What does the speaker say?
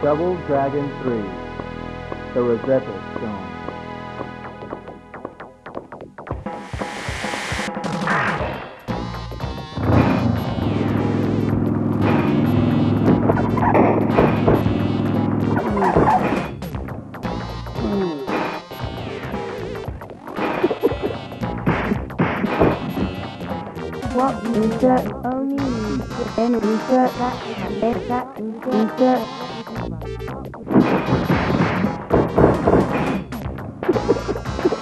Double Dragon 3, The Rosetta Stone. What insert only then insert that insert